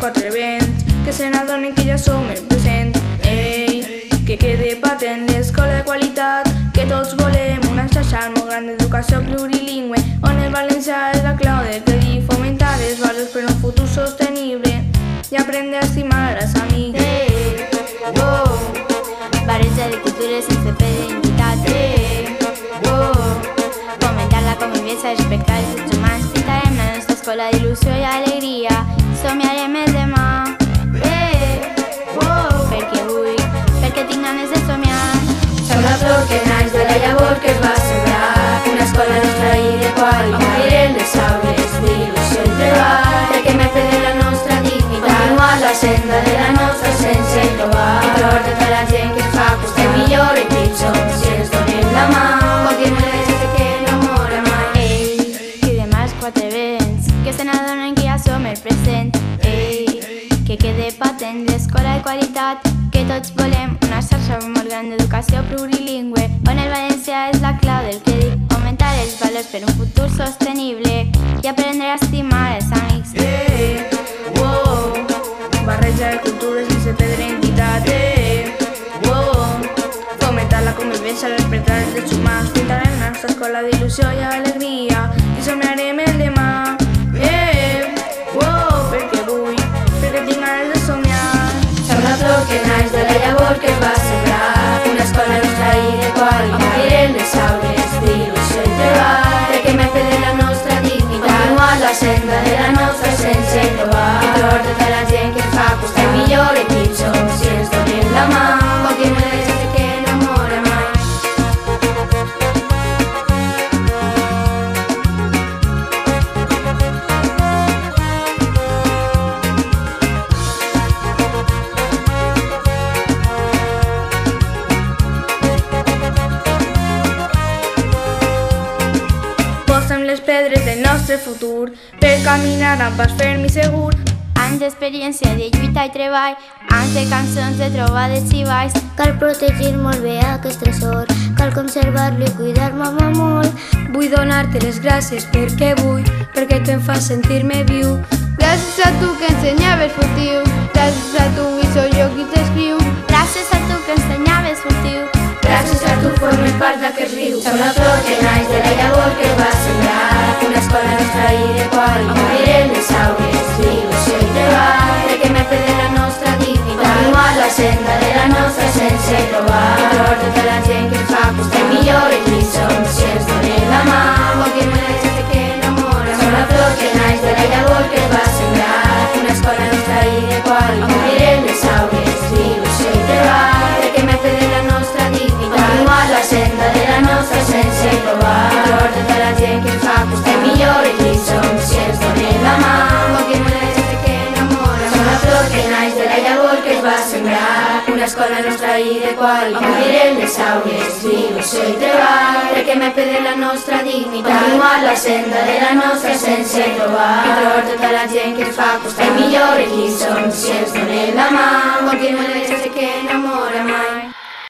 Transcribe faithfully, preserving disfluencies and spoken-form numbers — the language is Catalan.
quatre vents que se n'adonen que ja som el present. Ei, que quede patent l'escola de qualitat, que tots volem una xarxa molt gran d'educació plurilingüe, on el valencià és la clau del que dir, fomentar els valors per un futur sostenible i aprendre a estimar els amics. Ei, oh, barreja de cultures sense perdre identitat. Ei, oh, fomentar la convivència, respectar els drets humans, pintarem la nostra escola d'il·lusió i alegria, somiarem el demà. Ei, oh, perquè vull, perquè tinc ganes de somiar. Som la flor que naix de la llavor que es va sembrar, una escola nostra i de qualitat, omplir les aules d'il·lusió i treball, perquè m'he fet de la nostra dignitat, continuar la senda de la nostra essència i trobar, i trobar tota la gent que fa que el millor equip som si ens donem la mà, continuar la gent que no mora mai. Ei, cridem als quatre vents que se n'adonen que ja som el present. Ei, que quede patent l'escola de qualitat, que tots volem una xarxa molt gran d'educació plurilingüe, on el valencià és la clau del que dic, augmentar els valors per un futur sostenible i aprendre a estimar els amics. Ei, wow, barreja de cultures sense perdre identitat. Ei, wow, fomentar la convivència, respectar els drets humans, pintarem la nostra escola d'il·lusió i alegria i somiarem el demà. Ei, wow, perquè vull, perquè tinc ganes de somiar. Som la flor que naix de la llavor que es va sembrar, una escola nostra i de qualitat, omplir les aules d'il·lusió i treball, perquè m'he fet de la nostra dignitat, continuar la senda de la nostra essència i trobar, i trobar tota la gent que fa que el millor equip som si ens donem la mà, continuar la gent que no mora mai. Posem les pedres del nostre futur per caminar amb pas ferm i segur. Anys d'experiència de lluita i treball, anys de cançons de trobades i balls. Cal protegir molt bé aquest tresor, cal conservar-lo i cuidar-me molt. Vull donar-te les gràcies perquè vull, perquè tu em fas sentir-me viu. Gràcies a tu que ensenyaves furtiu, gràcies a tu i soc jo qui t'escriu. Gràcies a tu que ensenyaves furtiu, gràcies a tu formes part d'aquest riu. Som la flor que naix de la llavor que es va sembrar, una escola nostra i de qualitat, omplir les aules d'il·lusió i treball, perquè m'he fet de la nostra dignitat, continuar la senda de la nostra essència i trobar, i trobar tota la gent que fa que el millor equip som si ens donem la mà, continuar la gent que no mora. Som la flor que naix de la llavor que es va sembrar, una escola nostra i de qualitat, omplir les aules d'il·lusió i treball, perquè m'he fet de la nostra dignitat, continuar la senda de la nostra essència i trobar, i trobar tota la gent que fa que el millor equip som si ens donem la mà, continuar la gent que no mora. Som la flor que naix de la llavor que es va sembrar, una escola nostra i de qualitat, omplir les aules d'il·lusió i treball, perquè m'he fet de la nostra dignitat, continuar la senda de la nostra essència i trobar, i trobar tota la gent que fa que el millor equip som si ens donem la mà, continuar